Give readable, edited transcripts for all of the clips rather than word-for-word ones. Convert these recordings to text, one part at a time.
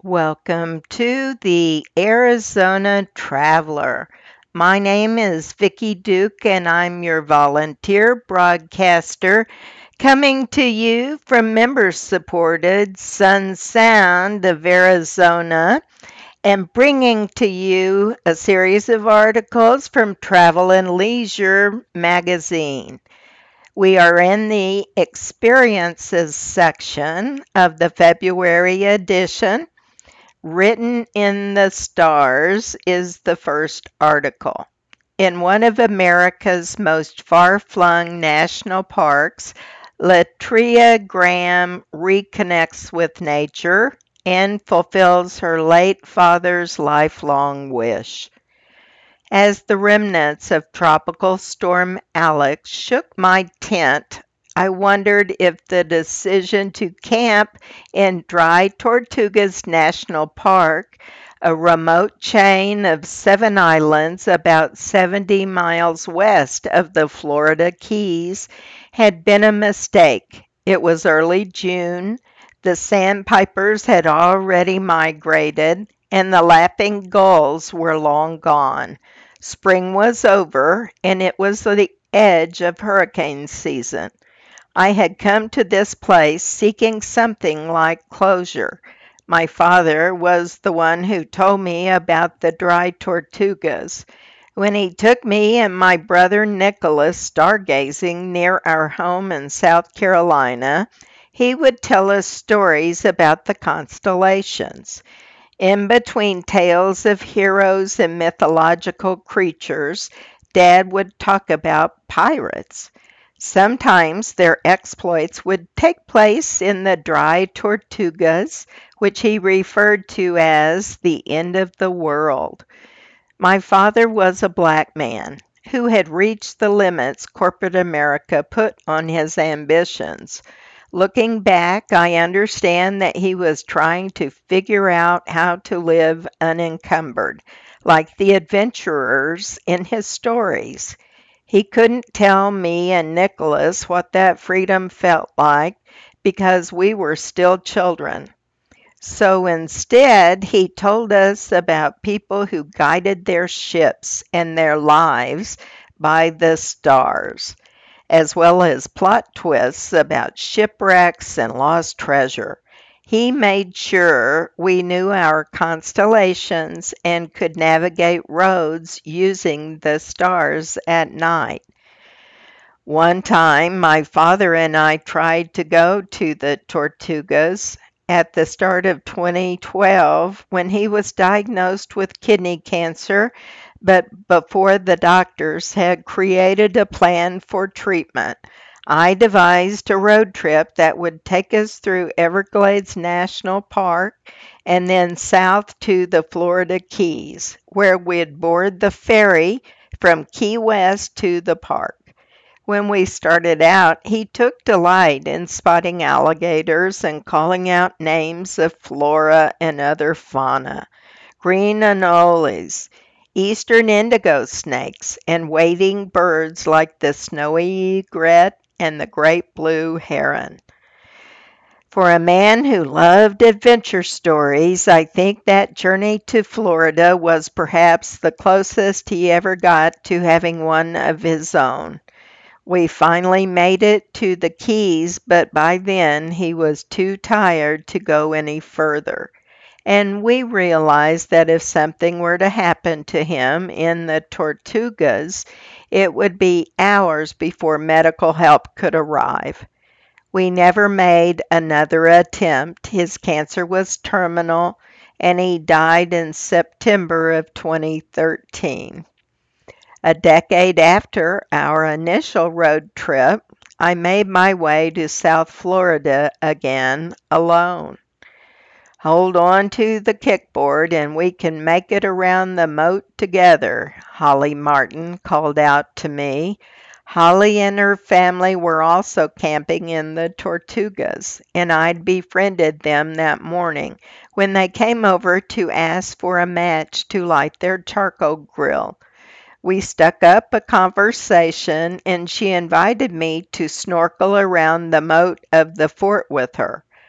Welcome to the Arizona Traveler. My name is Vicki Duke and I'm your volunteer broadcaster coming to you from member-supported Sun Sound of Arizona and bringing to you a series of articles from Travel and Leisure magazine. We are in the experiences section of the February edition. Written in the Stars is the first article. In one of America's most far-flung national parks, Latria Graham reconnects with nature and fulfills her late father's lifelong wish. As the remnants of Tropical Storm Alex shook my tent, I wondered if the decision to camp in Dry Tortugas National Park, a remote chain of 7 islands about 70 miles west of the Florida Keys, had been a mistake. It was early June, the sandpipers had already migrated, and the lapping gulls were long gone. Spring was over, and it was the edge of hurricane season. I had come to this place seeking something like closure. My father was the one who told me about the Dry Tortugas. When he took me and my brother Nicholas stargazing near our home in South Carolina, he would tell us stories about the constellations. In between tales of heroes and mythological creatures, Dad would talk about pirates. Sometimes their exploits would take place in the Dry Tortugas, which he referred to as the end of the world. My father was a black man who had reached the limits corporate America put on his ambitions. Looking back, I understand that he was trying to figure out how to live unencumbered, like the adventurers in his stories. He couldn't tell me and Nicholas what that freedom felt like because we were still children. So instead, he told us about people who guided their ships and their lives by the stars, as well as plot twists about shipwrecks and lost treasure. He made sure we knew our constellations and could navigate roads using the stars at night. One time, my father and I tried to go to the Tortugas at the start of 2012 when he was diagnosed with kidney cancer, but before the doctors had created a plan for treatment. I devised a road trip that would take us through Everglades National Park and then south to the Florida Keys, where we'd board the ferry from Key West to the park. When we started out, he took delight in spotting alligators and calling out names of flora and other fauna, green anoles, eastern indigo snakes, and wading birds like the snowy egret and the great blue heron. For a man who loved adventure stories, I think that journey to Florida was perhaps the closest he ever got to having one of his own. We finally made it to the Keys, but by then he was too tired to go any further. And we realized that if something were to happen to him in the Tortugas, it would be hours before medical help could arrive. We never made another attempt. His cancer was terminal, and he died in September of 2013. A decade after our initial road trip, I made my way to South Florida again alone. Hold on to the kickboard and we can make it around the moat together, Holly Martin called out to me. Holly and her family were also camping in the Tortugas, and I'd befriended them that morning when they came over to ask for a match to light their charcoal grill. We stuck up a conversation, and she invited me to snorkel around the moat of the fort with her.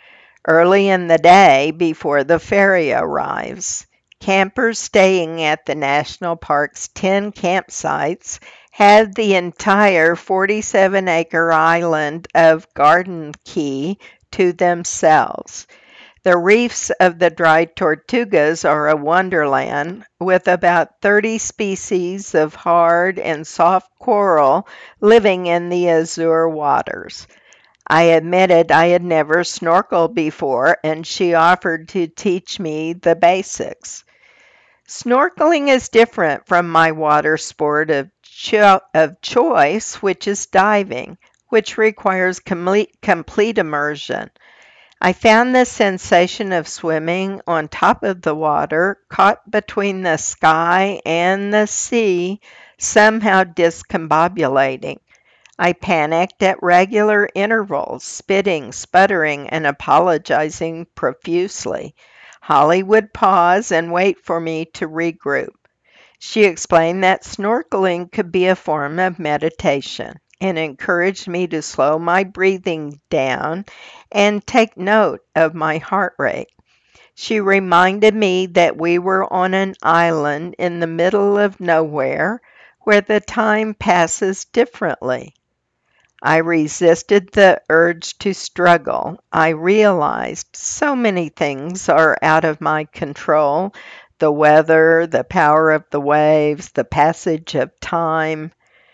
early in the day before the ferry arrives. Campers staying at the national park's 10 campsites had the entire 47-acre island of Garden Key to themselves. The reefs of the dried tortugas are a wonderland, with about 30 species of hard and soft coral living in the azure waters. I admitted I had never snorkeled before, and she offered to teach me the basics. Snorkeling is different from my water sport of choice, which is diving, which requires complete immersion. I found the sensation of swimming on top of the water, caught between the sky and the sea, somehow discombobulating. I panicked at regular intervals, spitting, sputtering, and apologizing profusely. Holly would pause and wait for me to regroup. She explained that snorkeling could be a form of meditation and encouraged me to slow my breathing down and take note of my heart rate. She reminded me that we were on an island in the middle of nowhere where the time passes differently. I resisted the urge to struggle. I realized so many things are out of my control: the weather, the power of the waves, the passage of time.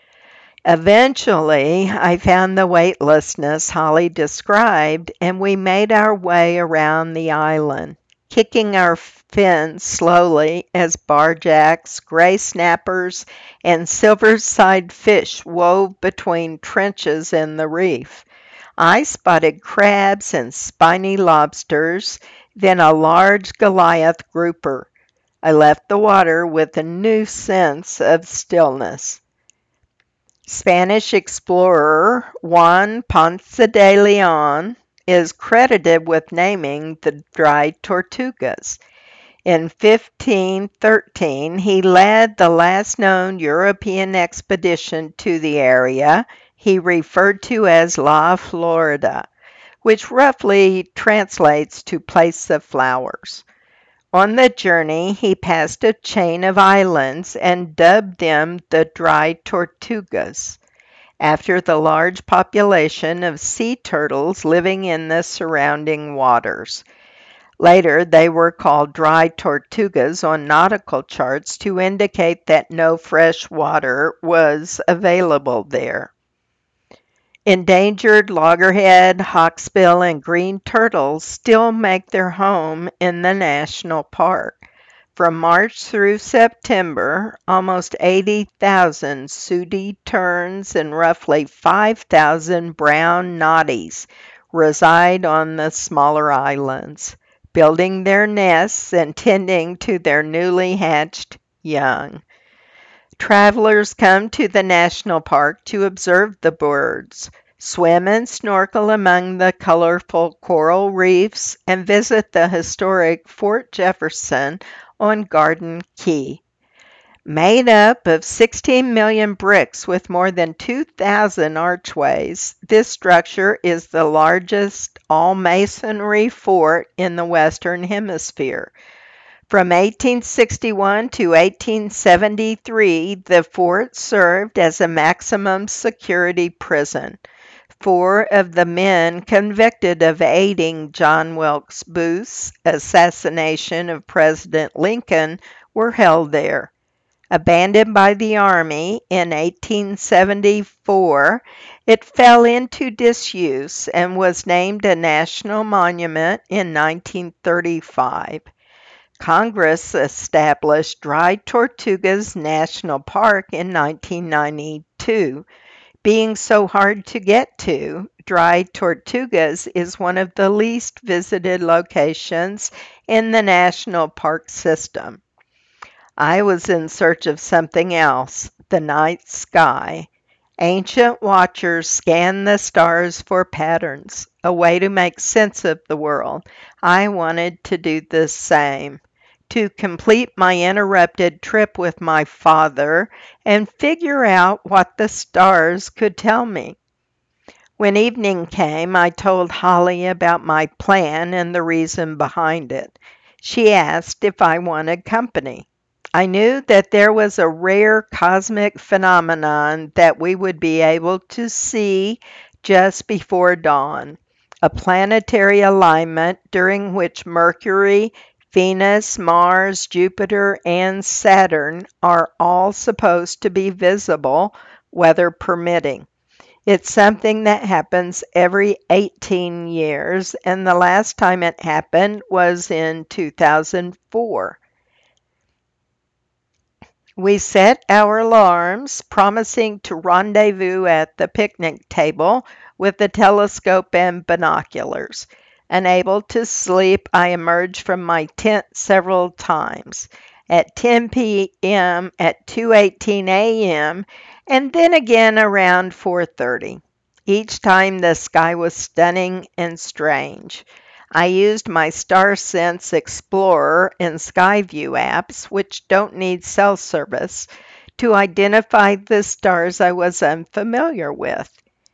Eventually, I found the weightlessness Holly described, and we made our way around the island, kicking our fins slowly as barjacks, gray snappers, and silver-side fish wove between trenches in the reef. I spotted crabs and spiny lobsters, then a large Goliath grouper. I left the water with a new sense of stillness. Spanish explorer Juan Ponce de Leon is credited with naming the dried tortugas. In 1513, he led the last known European expedition to the area he referred to as La Florida, which roughly translates to place of flowers. On the journey, he passed a chain of islands and dubbed them the dried tortugas, after the large population of sea turtles living in the surrounding waters. Later, they were called dry tortugas on nautical charts to indicate that no fresh water was available there. Endangered loggerhead, hawksbill, and green turtles still make their home in the national park. From March through September, almost 80,000 sooty terns and roughly 5,000 brown noddies reside on the smaller islands, building their nests and tending to their newly hatched young. Travelers come to the national park to observe the birds, swim and snorkel among the colorful coral reefs, and visit the historic Fort Jefferson on Garden Key. Made up of 16 million bricks with more than 2,000 archways, this structure is the largest all-masonry fort in the Western Hemisphere. From 1861 to 1873, the fort served as a maximum security prison. 4 of the men convicted of aiding John Wilkes Booth's assassination of President Lincoln were held there. Abandoned by the Army in 1874, it fell into disuse and was named a national monument in 1935. Congress established Dry Tortugas National Park in 1992. Being so hard to get to, Dry Tortugas is one of the least visited locations in the national park system. I was in search of something else: the night sky. Ancient watchers scanned the stars for patterns, a way to make sense of the world. I wanted to do the same, to complete my interrupted trip with my father and figure out what the stars could tell me. When evening came, I told Holly about my plan and the reason behind it. She asked if I wanted company. I knew that there was a rare cosmic phenomenon that we would be able to see just before dawn, a planetary alignment during which Mercury, Venus, Mars, Jupiter, and Saturn are all supposed to be visible, weather permitting. It's something that happens every 18 years, and the last time it happened was in 2004. We set our alarms, promising to rendezvous at the picnic table with the telescope and binoculars. Unable to sleep, I emerged from my tent several times. At 10 p.m., at 2:18 a.m., and then again around 4:30. Each time the sky was stunning and strange. I used my StarSense Explorer and Skyview apps, which don't need cell service, to identify the stars I was unfamiliar with.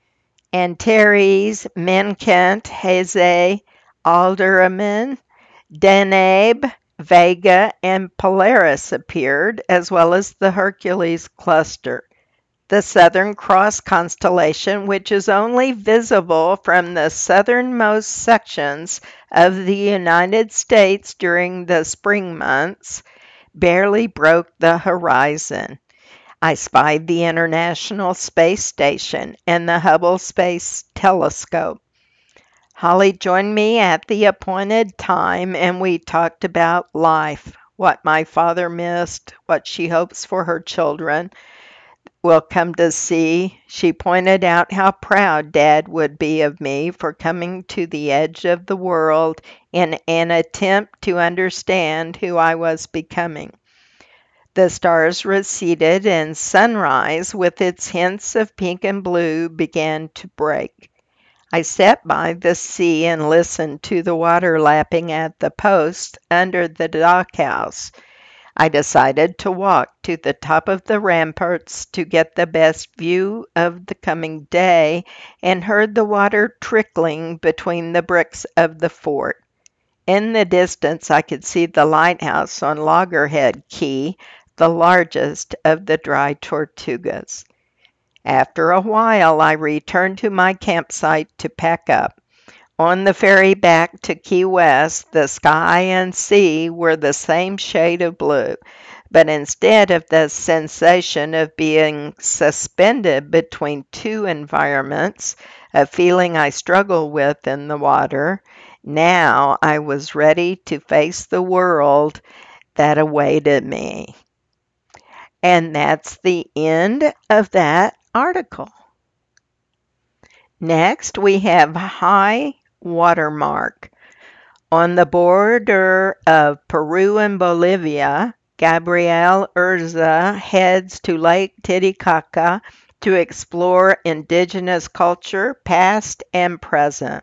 Antares, Menkent, Haze, Alderaan, Deneb, Vega, and Polaris appeared, as well as the Hercules cluster, the Southern Cross constellation, which is only visible from the southernmost sections of the United States during the spring months, barely broke the horizon. I spied the International Space Station and the Hubble Space Telescope. Holly joined me at the appointed time, and we talked about life, what my father missed, what she hopes for her children will come to see. She pointed out how proud Dad would be of me for coming to the edge of the world in an attempt to understand who I was becoming. The stars receded, and sunrise, with its hints of pink and blue, began to break. I sat by the sea and listened to the water lapping at the post under the dockhouse. I decided to walk to the top of the ramparts to get the best view of the coming day, and heard the water trickling between the bricks of the fort. In the distance, I could see the lighthouse on Loggerhead Key, the largest of the Dry Tortugas. After a while, I returned to my campsite to pack up. On the ferry back to Key West, the sky and sea were the same shade of blue, but instead of the sensation of being suspended between two environments, a feeling I struggle with in the water, now I was ready to face the world that awaited me. And that's the end of that article. Next, we have high watermark. On the border of Peru and Bolivia, Gabriel Urza heads to Lake Titicaca to explore indigenous culture, past and present.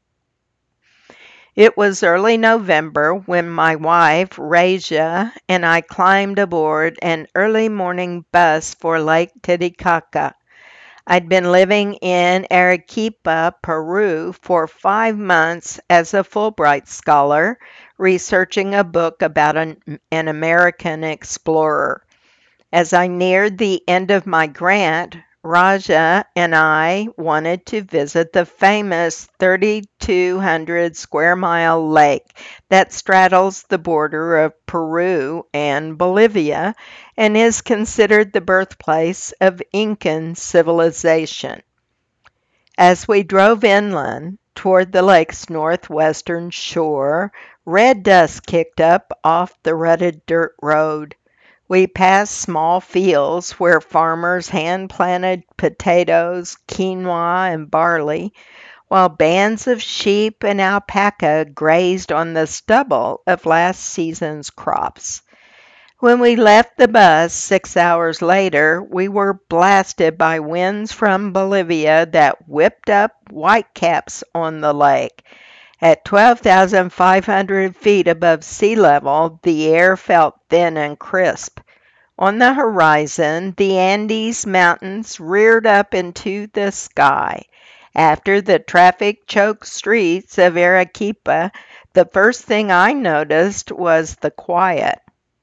It was early November when my wife, Raja, and I climbed aboard an early morning bus for Lake Titicaca. I'd been living in Arequipa, Peru, for 5 months as a Fulbright scholar, researching a book about an American explorer. As I neared the end of my grant, Raja and I wanted to visit the famous 3,200 square mile lake that straddles the border of Peru and Bolivia and is considered the birthplace of Incan civilization. As we drove inland toward the lake's northwestern shore, red dust kicked up off the rutted dirt road. We passed small fields where farmers hand-planted potatoes, quinoa, and barley, while bands of sheep and alpaca grazed on the stubble of last season's crops. When we left the bus 6 hours later, we were blasted by winds from Bolivia that whipped up whitecaps on the lake. At 12,500 feet above sea level, the air felt thin and crisp. On the horizon, the Andes Mountains reared up into the sky. After the traffic-choked streets of Arequipa, the first thing I noticed was the quiet.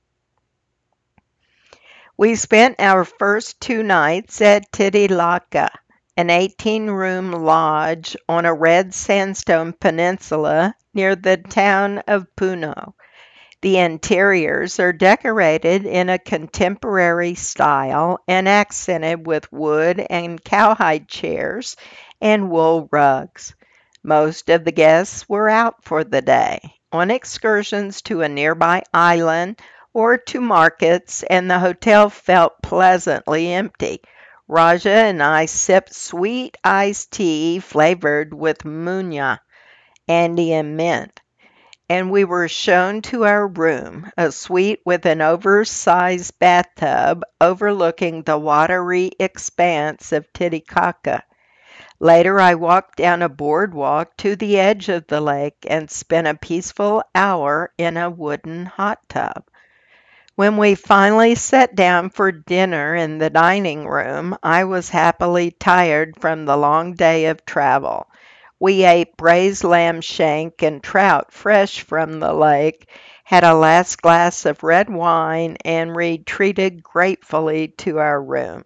We spent our first 2 nights at Titicaca, an 18-room lodge on a red sandstone peninsula near the town of Puno. The interiors are decorated in a contemporary style and accented with wood and cowhide chairs and wool rugs. Most of the guests were out for the day, on excursions to a nearby island or to markets, and the hotel felt pleasantly empty. Raja and I sipped sweet iced tea flavored with munya, Andean mint, and we were shown to our room, a suite with an oversized bathtub overlooking the watery expanse of Titicaca. Later, I walked down a boardwalk to the edge of the lake and spent a peaceful hour in a wooden hot tub. When we finally sat down for dinner in the dining room, I was happily tired from the long day of travel. We ate braised lamb shank and trout fresh from the lake, had a last glass of red wine, and retreated gratefully to our room.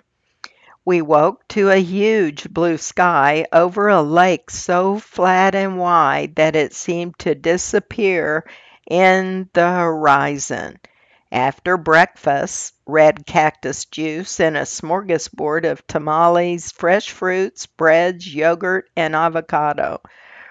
We woke to a huge blue sky over a lake so flat and wide that it seemed to disappear in the horizon. After breakfast, red cactus juice and a smorgasbord of tamales, fresh fruits, breads, yogurt, and avocado.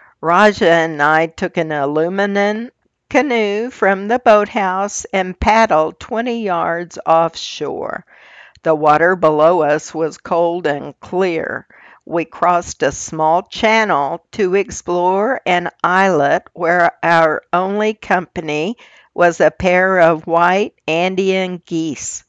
Raja and I took an aluminum canoe from the boathouse and paddled 20 yards offshore. The water below us was cold and clear. We crossed a small channel to explore an islet where our only company was a pair of white Andean geese.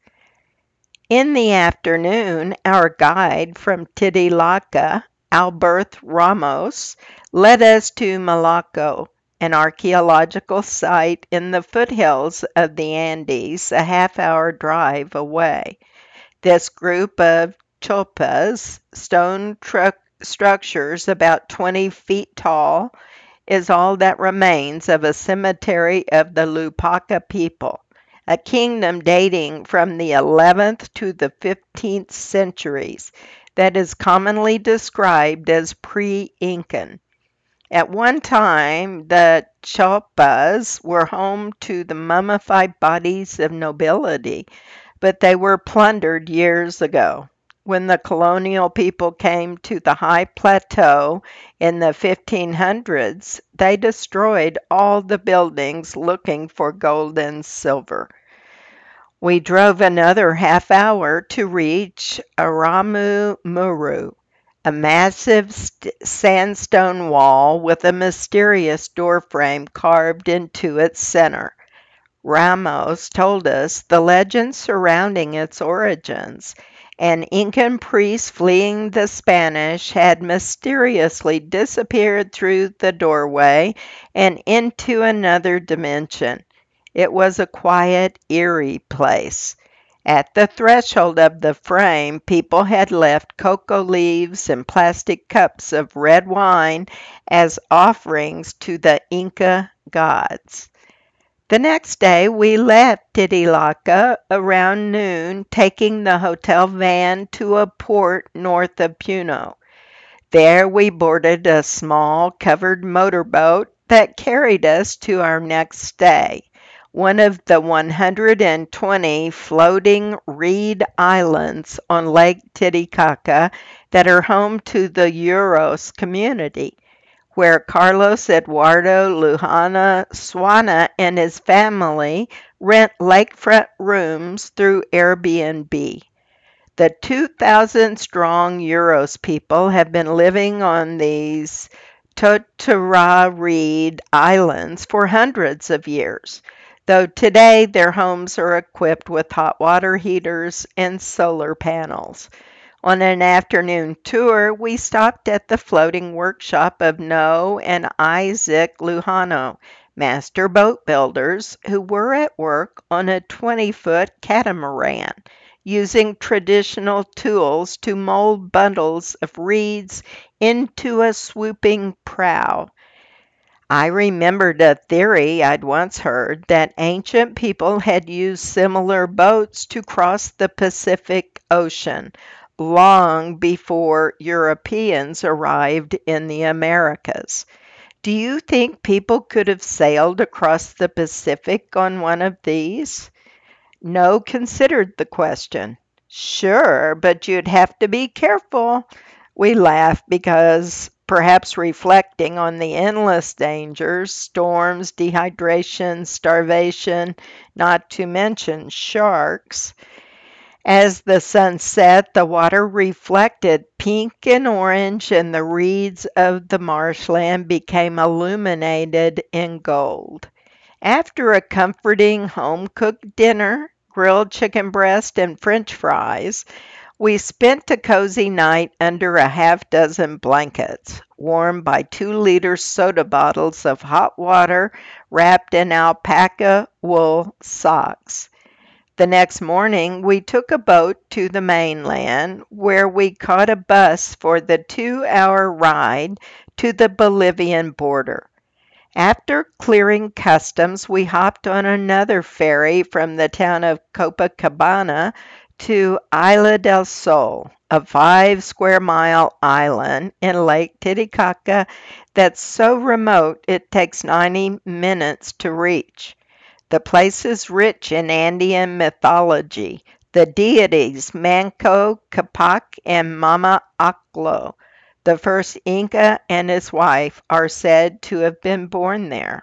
In the afternoon, our guide from Titicaca, Albert Ramos, led us to Malaco, an archaeological site in the foothills of the Andes, a half-hour drive away. This group of chopas, stone structures about 20 feet tall, is all that remains of a cemetery of the Lupaca people, a kingdom dating from the 11th to the 15th centuries that is commonly described as pre-Incan. At one time, the chopas were home to the mummified bodies of nobility, but they were plundered years ago. When the colonial people came to the high plateau in the 1500s, they destroyed all the buildings looking for gold and silver. We drove another half hour to reach Aramu Muru, a massive sandstone wall with a mysterious doorframe carved into its center. Ramos told us the legend surrounding its origins. An Incan priest fleeing the Spanish had mysteriously disappeared through the doorway and into another dimension. It was a quiet, eerie place. At the threshold of the frame, people had left cocoa leaves and plastic cups of red wine as offerings to the Inca gods. The next day, we left Titicaca around noon, taking the hotel van to a port north of Puno. There we boarded a small covered motorboat that carried us to our next stay, one of the 120 floating reed islands on Lake Titicaca that are home to the Uros community, where Carlos Eduardo Lujana Suana and his family rent lakefront rooms through Airbnb. The 2,000-strong Uros people have been living on these Totara Reed Islands for hundreds of years, though today their homes are equipped with hot water heaters and solar panels. On an afternoon tour, we stopped at the floating workshop of No and Isaac Lujano, master boat builders who were at work on a 20-foot catamaran, using traditional tools to mold bundles of reeds into a swooping prow. I remembered a theory I'd once heard that ancient people had used similar boats to cross the Pacific Ocean long before Europeans arrived in the Americas. Do you think people could have sailed across the Pacific on one of these? No considered the question. Sure, but you'd have to be careful. We laugh because, perhaps reflecting on the endless dangers, storms, dehydration, starvation, not to mention sharks. As the sun set, the water reflected pink and orange, and the reeds of the marshland became illuminated in gold. After a comforting home-cooked dinner, grilled chicken breast and French fries, we spent a cozy night under a half-dozen blankets, warmed by 2-liter soda bottles of hot water wrapped in alpaca wool socks. The next morning, we took a boat to the mainland, where we caught a bus for the 2-hour ride to the Bolivian border. After clearing customs, we hopped on another ferry from the town of Copacabana to Isla del Sol, a 5-square-mile island in Lake Titicaca that's so remote it takes 90 minutes to reach. The place is rich in Andean mythology. The deities Manco Capac and Mama Oclo, the first Inca, and his wife, are said to have been born there.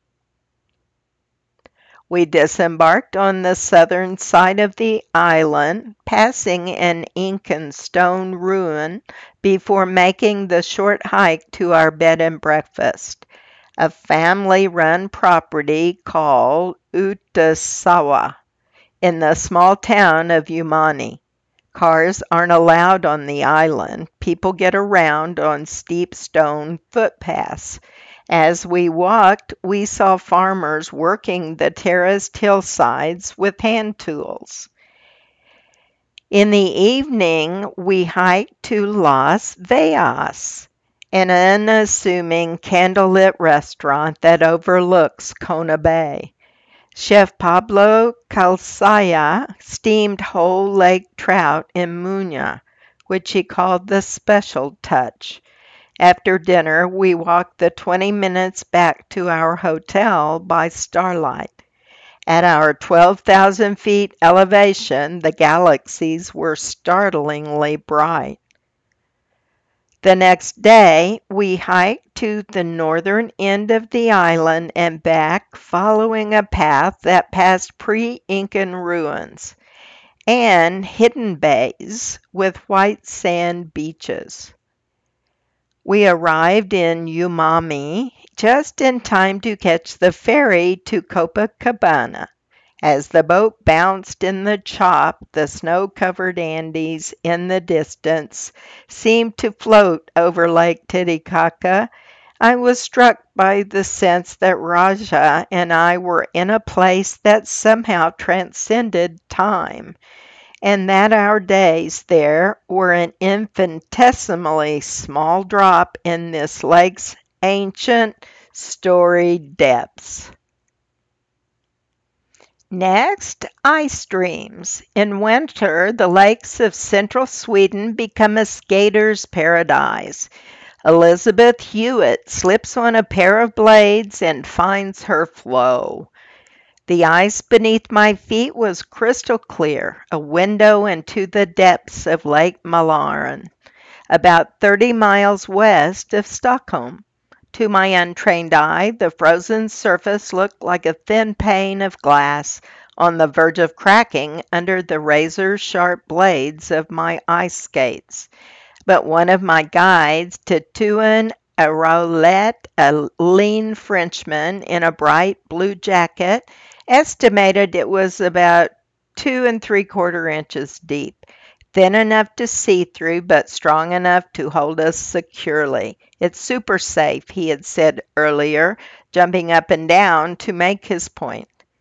We disembarked on the southern side of the island, passing an Incan stone ruin before making the short hike to our bed and breakfast, a family-run property called Utasawa in the small town of Umani. Cars aren't allowed on the island. People get around on steep stone footpaths. As we walked, we saw farmers working the terraced hillsides with hand tools. In the evening, we hiked to Las Vegas, an unassuming candlelit restaurant that overlooks Kona Bay. Chef Pablo Calzaya steamed whole lake trout in muña, which he called the special touch. After dinner, we walked the 20 minutes back to our hotel by starlight. At our 12,000 feet elevation, the galaxies were startlingly bright. The next day, we hiked to the northern end of the island and back, following a path that passed pre-Incan ruins and hidden bays with white sand beaches. We arrived in Umami just in time to catch the ferry to Copacabana. As the boat bounced in the chop, the snow-covered Andes in the distance seemed to float over Lake Titicaca. I was struck by the sense that Raja and I were in a place that somehow transcended time, and that our days there were an infinitesimally small drop in this lake's ancient, storied depths. Next, ice streams. In winter, the lakes of central Sweden become a skater's paradise. Elizabeth Hewitt slips on a pair of blades and finds her flow. The ice beneath my feet was crystal clear, a window into the depths of Lake Mälaren, about 30 miles west of Stockholm. To my untrained eye, the frozen surface looked like a thin pane of glass on the verge of cracking under the razor-sharp blades of my ice skates. But one of my guides, Titouan Aroulet, a lean Frenchman in a bright blue jacket, estimated it was about 2¾ inches deep, thin enough to see through, but strong enough to hold us securely. It's super safe, he had said earlier, jumping up and down to make his point.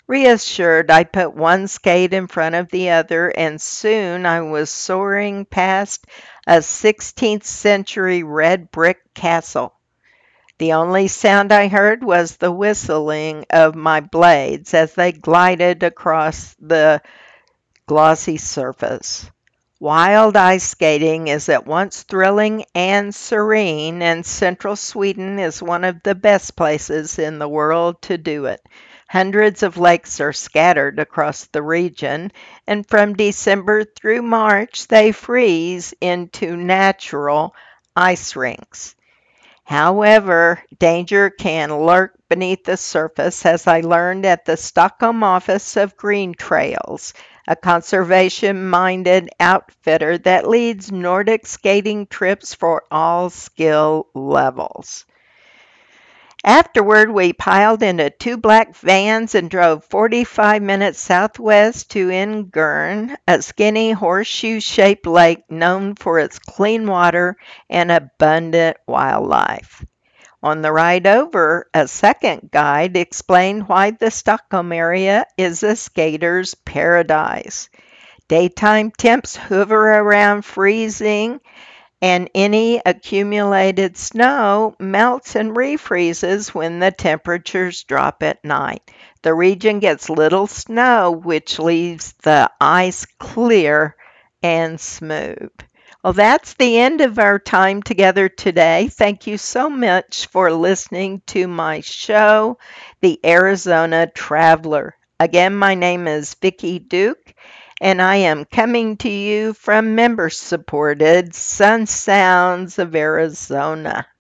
Reassured, I put one skate in front of the other, and soon I was soaring past a 16th century red brick castle. The only sound I heard was the whistling of my blades as they glided across the glossy surface. Wild ice skating is at once thrilling and serene, and central Sweden is one of the best places in the world to do it. Hundreds of lakes are scattered across the region, and from December through March, they freeze into natural ice rinks. However, danger can lurk beneath the surface, as I learned at the Stockholm office of Green Trails, a conservation-minded outfitter that leads Nordic skating trips for all skill levels. Afterward, we piled into two black vans and drove 45 minutes southwest to Ingern, a skinny horseshoe-shaped lake known for its clean water and abundant wildlife. On the ride over, a second guide explained why the Stockholm area is a skater's paradise. Daytime temps hover around freezing, and any accumulated snow melts and refreezes when the temperatures drop at night. The region gets little snow, which leaves the ice clear and smooth. Well, that's the end of our time together today. Thank you so much for listening to my show, The Arizona Traveler. Again, my name is Vicki Duke, and I am coming to you from member-supported Sun Sounds of Arizona.